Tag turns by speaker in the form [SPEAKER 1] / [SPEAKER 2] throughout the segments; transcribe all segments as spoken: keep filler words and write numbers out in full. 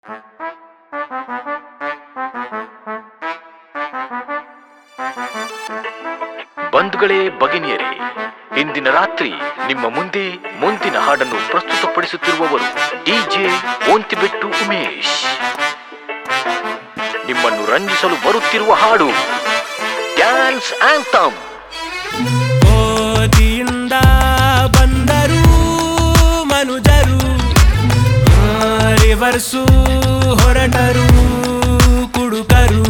[SPEAKER 1] ಬಂಧುಗಳೇ, ಭಗಿನಿಯರೇ, ಇಂದಿನ ರಾತ್ರಿ ನಿಮ್ಮ ಮುಂದೆ ಮುಂದಿನ ಹಾಡನ್ನು ಪ್ರಸ್ತುತಪಡಿಸುತ್ತಿರುವವರು ಡಿಜೆ ಓಂತಿಬೆಟ್ಟು ಉಮೇಶ್. ನಿಮ್ಮನ್ನು ರಂಜಿಸಲು ಬರುತ್ತಿರುವ ಹಾಡು ಡ್ಯಾನ್ಸ್ ಆಂಥಮ್.
[SPEAKER 2] ಓದಿಯಿಂದ ಬಂದರು ಮನುಜರು, ರಿವರ್ಸು ಹೊರಟರು ಕುಡುಕರು.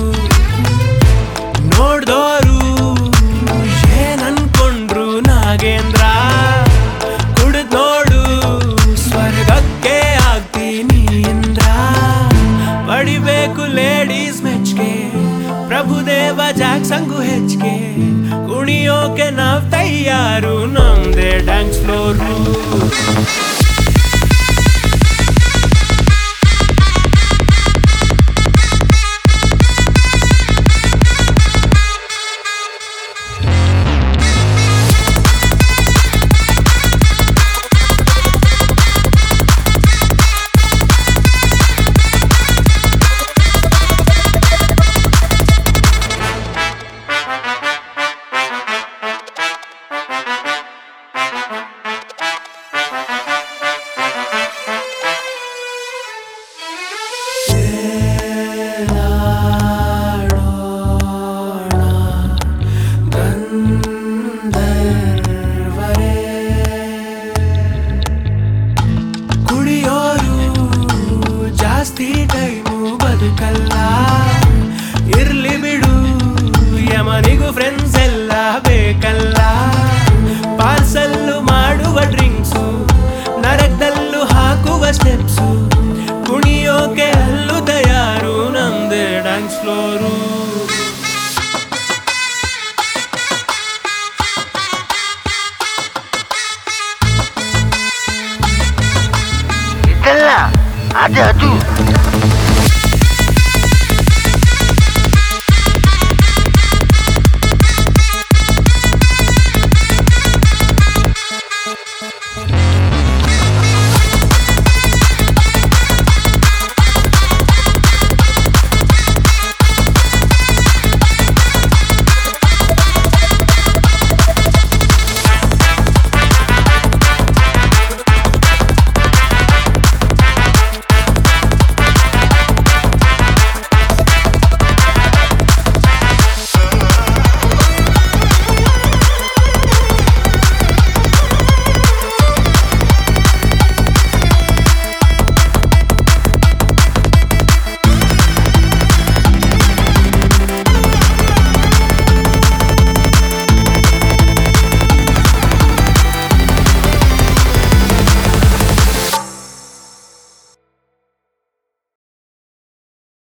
[SPEAKER 2] ನೋಡ್ದೋರು ಏನನ್ಕೊಂಡ್ರು ನಾಗೇಂದ್ರ, ಕುಡಿದ್ ನೋಡು ಸ್ವರ್ಗಕ್ಕೆ ಆಗ್ತೀನಿ ಇಂದ್ರ. ಪಡಿಬೇಕು ಲೇಡೀಸ್ ಮೆಚ್ಗೆ, ಪ್ರಭುದೇವ ಜಾಕ್ಸಂಗು ಹೆಚ್ಚಿಗೆ. ಕುಣಿಯೋಕೆ ನಾವ್ ತಯಾರು, ನಮ್ದೇ ಡ್ಯಾನ್ಸ್ ಫ್ಲೋರು. ಟೈಮು ಬದುಕಲ್ಲ, ಇರ್ಲಿ ಬಿಡು ಯಮನಿಗೂ ಫ್ರೆಂಡ್ಸ್ ಎಲ್ಲ ಬೇಕಲ್ಲ. ಪಾರ್ಸಲ್ಲು ಮಾಡುವ ಡ್ರಿಂಕ್ಸು, ನರಕದಲ್ಲೂ ಹಾಕುವ ಸ್ಟೆಪ್ಸು. ಕುಣಿಯೋಕೆ ಅಲ್ಲೂ ತಯಾರು, ನಮ್ದೇ ಡ್ಯಾನ್ಸ್ ಫ್ಲೋರು.